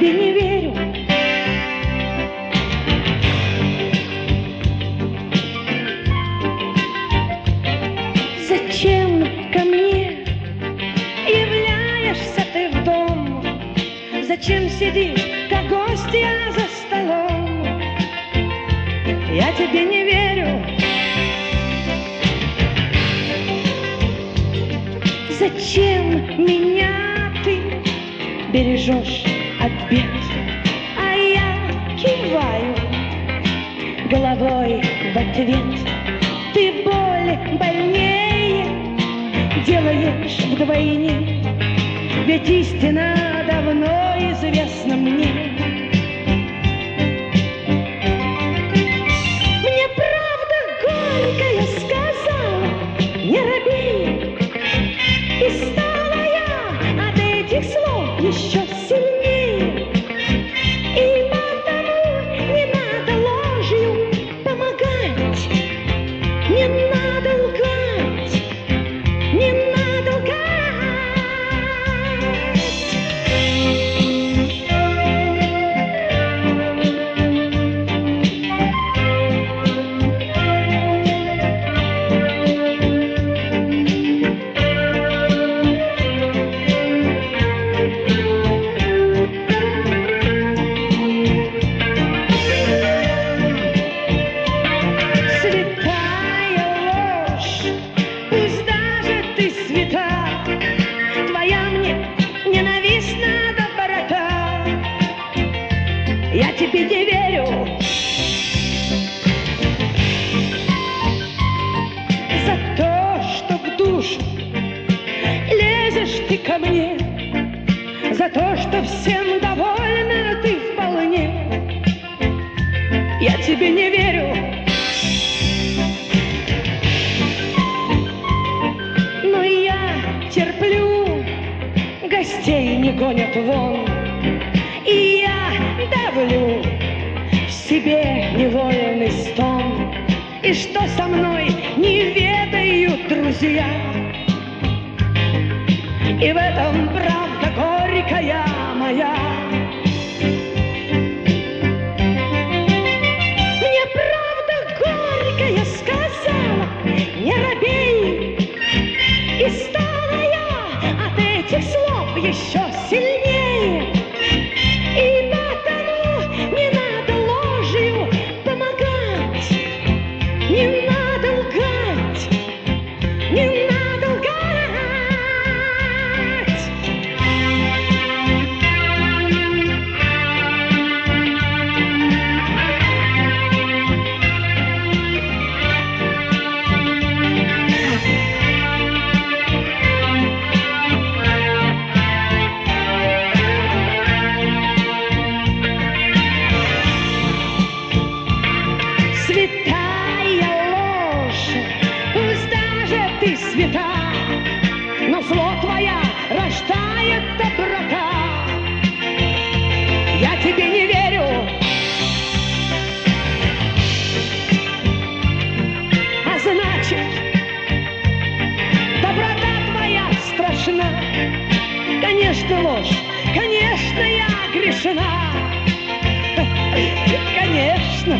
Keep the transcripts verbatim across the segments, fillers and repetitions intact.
тебе не верю. Зачем ко мне являешься ты в дом? Зачем сидишь, как гостья за столом? Я тебе не верю. Зачем меня ты бережешь от бед? А я киваю головой в ответ. Ты боль больнее делаешь вдвойне, ведь истина давно известна мне. Мне правда горькая сказала: не робей. И стала я от этих слов еще сильнее. И потому не надо ложью помогать, не надо лгать, не надо лгать. Я тебе не верю. За то, что в душу лезешь ты ко мне, за то, что всем довольна ты вполне, я тебе не верю. Но я терплю, гостей не гонят вон, и я давлю в себе невольный стон. И что со мной не ведают друзья, и в этом правда горькая моя. Мне правда горькая сказала: не робей. И стала я от этих слов еще сильнее. И потому не надо ложью помогать, не надо лгать, не надо лгать. Но зло твоя рождает доброта. Я тебе не верю. А значит, доброта твоя страшна. Конечно, ложь, конечно, я грешна. Конечно.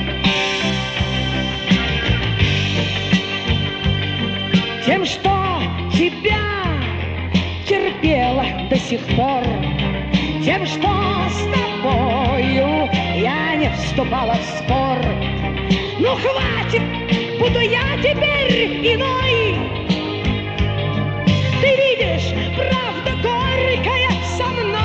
Тем, что тебя терпела до сих пор, тем, что с тобою я не вступала в спор. Ну хватит, буду я теперь иной. Ты видишь, правда горькая со мной.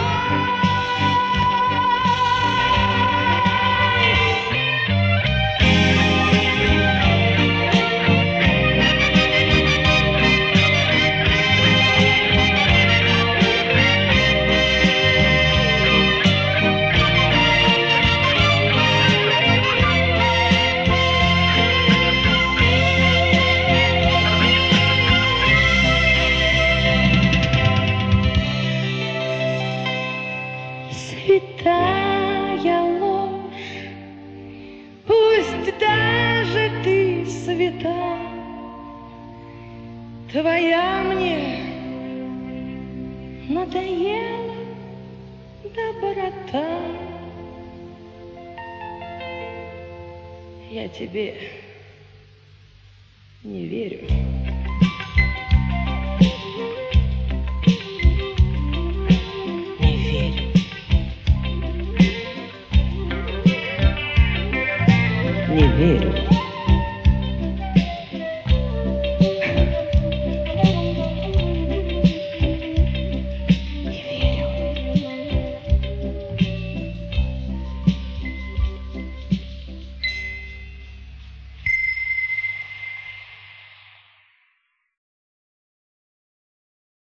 Святая ложь, пусть даже ты свята, твоя мне надоела доброта. Я тебе не верю.